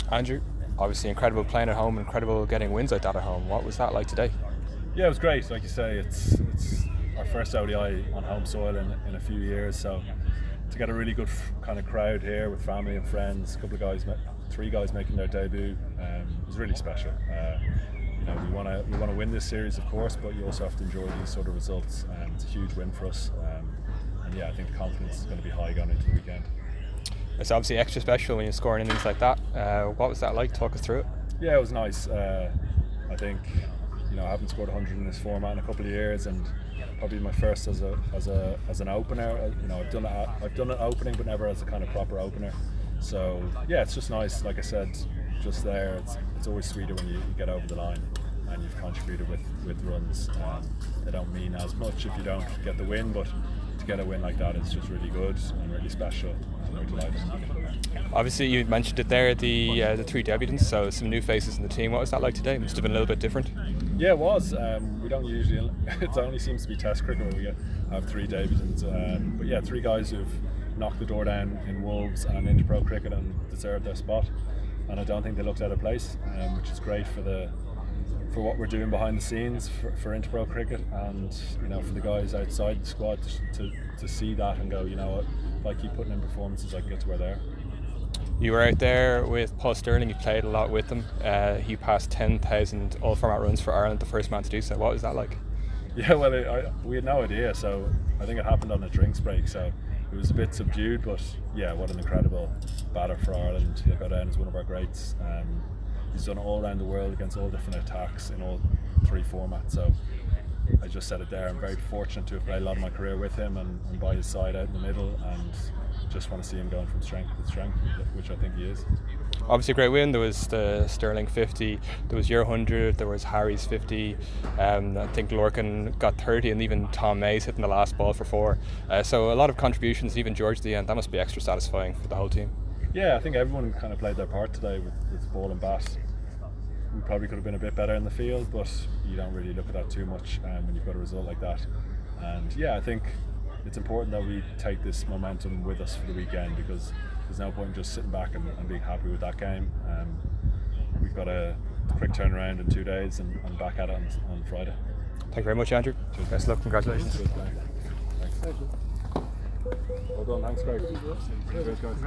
Andrew, obviously incredible playing at home, incredible getting wins like that at home. What was that like today? Yeah, it was great. Like you say, it's our first ODI on home soil in a few years. So to get a really good kind of crowd here with family and friends, a couple of guys, three guys making their debut, was really special. We want to win this series, of course, but you also have to enjoy these sort of results. It's a huge win for us, and yeah, I think the confidence is going to be high going into the weekend. It's obviously extra special when you're scoring innings like that. What was that like? Talk us through it. Yeah, it was nice. I think I haven't scored 100 in this format in a couple of years, and probably my first as an opener. I've done an opening, but never as a kind of proper opener. So yeah, it's just nice. Like I said, just there, it's always sweeter when you get over the line and you've contributed with runs. They don't mean as much if you don't get the win, but to get a win like that is just really good and really special. And we're delighted. Obviously, you mentioned it there, the three debutants, so some new faces in the team. What was that like today? It must have been a little bit different. Yeah, it was. We don't usually. It only seems to be Test cricket where we have three debutants. But yeah, three guys who've knocked the door down in Wolves and Interpro cricket and deserved their spot. And I don't think they looked out of place, which is great for what we're doing behind the scenes for Interpro cricket, and for the guys outside the squad to see that and go, what, if I keep putting in performances, I can get to where they are. You were out there with Paul Stirling. You played a lot with him. He passed 10,000 all-format runs for Ireland, the first man to do so. What was that like? Yeah, well, we had no idea. So I think it happened on a drinks break. So it was a bit subdued, but yeah, what an incredible batter for Ireland. He'll go down as one of our greats. He's done all around the world against all different attacks in all three formats. So I just said it there. I'm very fortunate to have played a lot of my career with him and by his side out in the middle, and just want to see him going from strength to strength, which I think he is. Obviously a great win. There was the Stirling 50, there was your 100, there was Harry's 50, I think Lorcan got 30, and even Tom Mays hitting the last ball for 4. So a lot of contributions, even George at the end. That must be extra satisfying for the whole team. Yeah, I think everyone kind of played their part today with ball and bat. We probably could have been a bit better in the field, but you don't really look at that too much when you've got a result like that. And yeah, I think it's important that we take this momentum with us for the weekend, because there's no point in just sitting back and being happy with that game. We've got a quick turnaround in 2 days and back at it on Friday. Thank you very much, Andrew. Cheers. Best of luck, congratulations. Thanks. Well done, thanks Greg. Cheers, guys.